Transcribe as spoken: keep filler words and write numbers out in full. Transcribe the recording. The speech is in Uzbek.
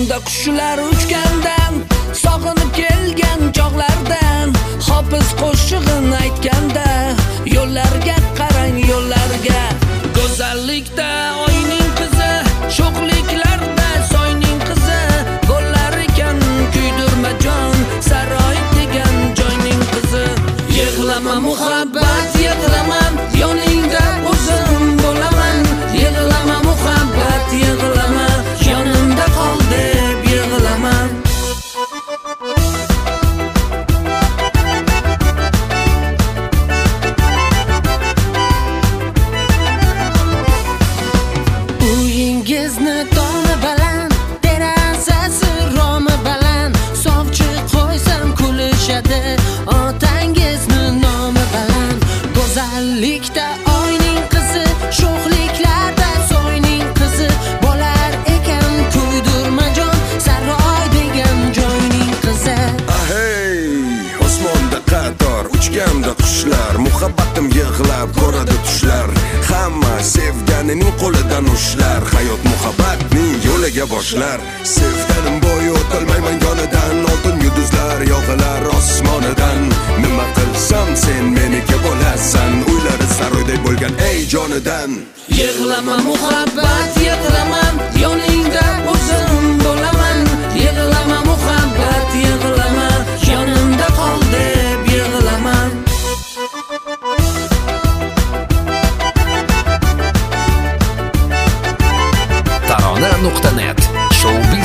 Yonimda qushlar uchgandan, sog'inib kelgan chog'lardan, hofiz qo'shig'in aytganda, yo'llarga qarang, yo'llarga. Go'zallikda oyning qizi, sho'xliklarda soyning qizi, bo'lar ekan kuydirma jon, saroy degan joyning qizi. Yig'lama muhabbat, yig'laman, yoningda o'zim bo'laman. Yig'lama muhabbat, yig'lama, yonimda qol deb yig'laman. Uyingizni toni baland, derazasi romi baland, sovchi qo'ysam kulishadi, otangizni nomi baland. Go'zallikda oyning qizi, sho'xliklarda soyning qizi, bo'lar ekan kuydirma jon, saroy degan joyning qizi. Ahey, osmonda qator uchganda qushlar, muhabbatim yig'lab ko'radi tushlar. Hamma sevganining qo'lidan ushlar, hayot muhabbatning yo'liga boshlar. Sevganim bo'yi o'tolmayman yonidan, oltin yulduzlar yog'ilar osmonidan. Nima qilsam sen meniki bo'lasan, uylari saroyday bo'lgan ey jonidan. Yig'lama muhabbat, yig'laman, yoningda o'zim bo'laman. Yig'lama muhabbat, yig'lama, yonimda qol deb yig'laman. tarona nuqta net Showbiz